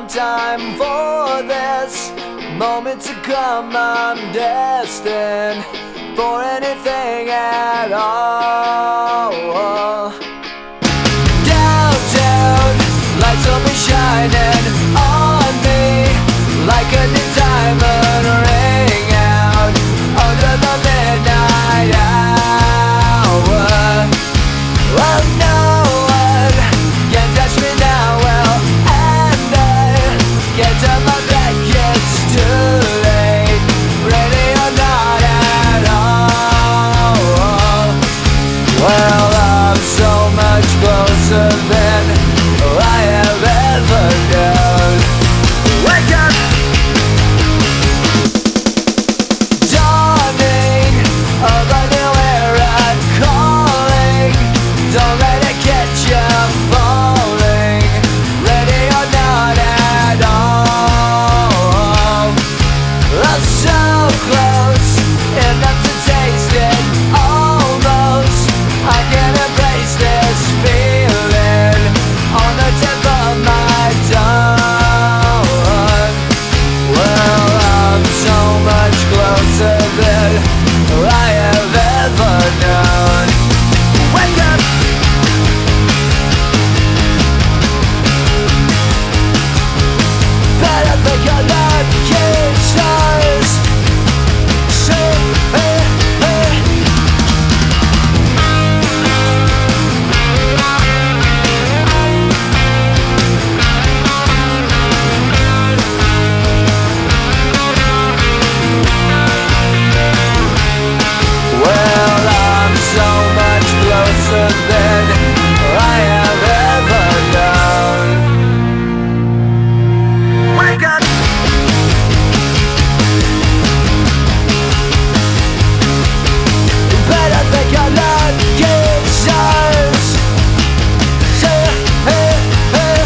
long time for this moment to come. I'm destined for anything at all. Downtown, lights will be shining on me like a new diamond ring out under the midnight hour. Well, no one can touch me now. Well, and I get to my back, it's too late, ready or not at all. Well, I'm so much closer than I have ever known. Wake up! Dawning of a new era calling. Don't let it get you falling, ready or not at all. I'm so close, enough to taste it, almost. I can embrace this feeling on the tip of my tongue. Well, I'm so much closer than I have ever known. Wake up! But I think I love you, stars. So, hey, hey. Well, I'm so much closer than I have ever known. Wake up! But I think I love you, stars. So, hey, hey.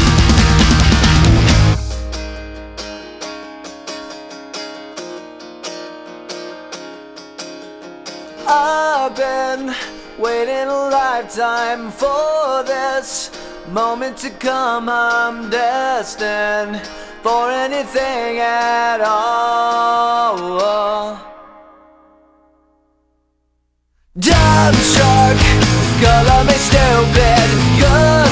I've been waiting a lifetime for this moment to come. I'm destined for anything at all. Dumbstruck, color me stupid. Good